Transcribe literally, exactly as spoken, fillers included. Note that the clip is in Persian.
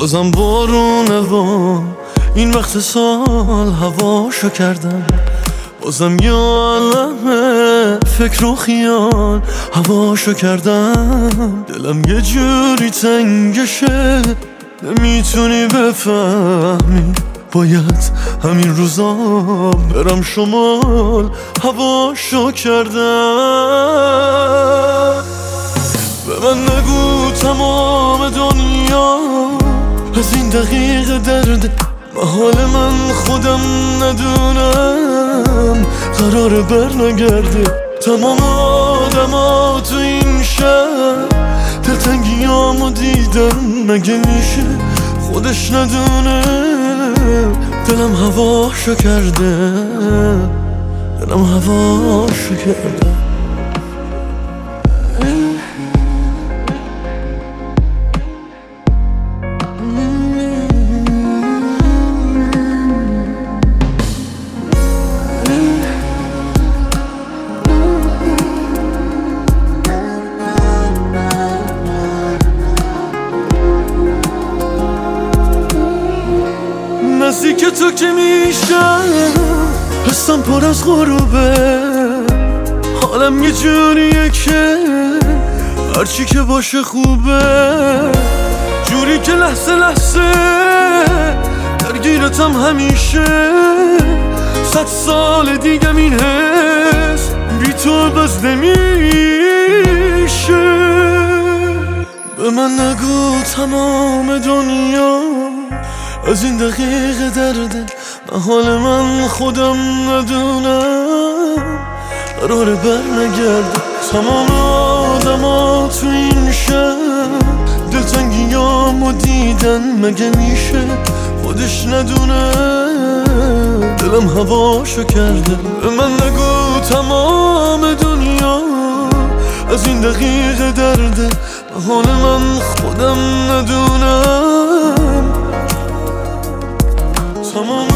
بازم بارونه و این وقت سال هواشو کردم، بازم یه عالمه فکر و خیال هواشو کردم. دلم یه جوری تنگشه نمیتونی بفهمی، باید همین روزا برم شمال هواشو کردم. به من نگو تمام دنیا از این دقیقه درده، محال من خودم ندونم قرار بر نگرده. تمام آدما تو این شهر دلتنگیامو دیدن، مگه میشه خودش ندونه دلم هواشو کرده، دلم هواشو کرده. نزدیک تو که میشم حسم پر از غروبه، حالم یه جوریه که هرچی که باشه خوبه، جوری که لحظه لحظه درگیرتم همیشه. صد سال دیگم این حس بی تو بس نمیشه. به من نگو تمام دنیا از این دقیقه درده، محال من خودم ندونم قرار بر نگرده. تمام آدما تو این شهر دلتنگیامو دیدن، مگه میشه خودش ندونه دلم هواشو کرده. به من نگو تمام دنیا از این دقیقه درده، محال من خودم ندونم تمام